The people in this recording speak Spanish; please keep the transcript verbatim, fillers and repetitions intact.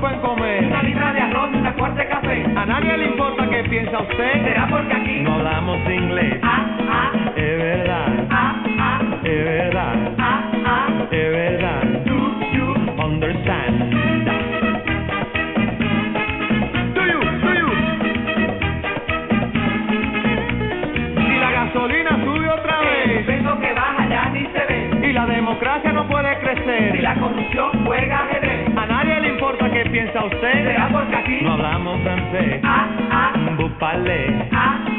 pueden comer. Una libra de arroz y una cuarta de café. A nadie le importa qué piensa usted. ¿Será porque aquí no hablamos inglés? Ah, ah, Es verdad, ah, ah, es verdad, ah, ah. es verdad. Do you Understand? Do you, do you? Si la gasolina sube otra El vez peso que baja ya ni se ve. y la democracia no puede Si crecer, la corrupción juega ajedrez. a nadie le importa qué piensa usted. ¿Será porque aquí No hablamos francés. Ah, ah, Vous parlez ah,